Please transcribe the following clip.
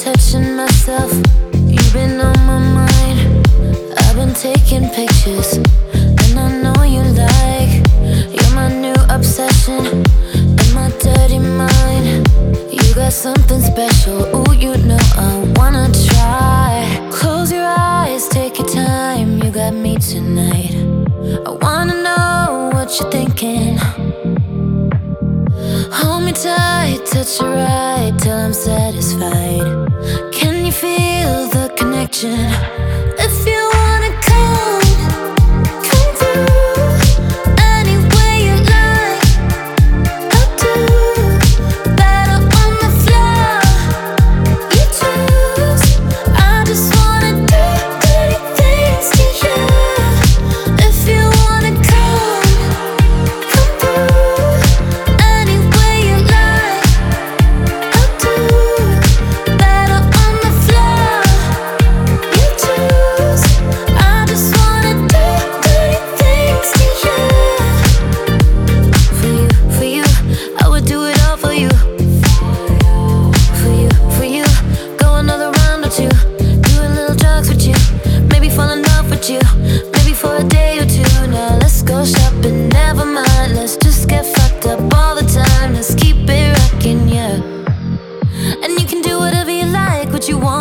touching myself. You've been on my mind. I've been taking pictures, and I know you like. You're my new obsession in my dirty mind. You got something special, ooh, you know I wanna try. Close your eyes, take your time, you got me tonight. I wanna know what you're thinking. Hold me tight, touch it right till I'm satisfied. Can you feel the connection? If you wanna come through any way you like. I'll do better on the floor. You choose. I just wanna do dirty things to you. If you wanna come through any way you like. I'll do better on the floor. You choose. I just wanna do dirty things to you. For you, I would do it all for you. For you, go another round or two. Do a little drugs with you, maybe fall in love with you. Maybe for a day or two. Now let's go shopping, never mind. Let's just get fucked up all the time. Let's keep it rocking, yeah. And you can do whatever you like, what you want.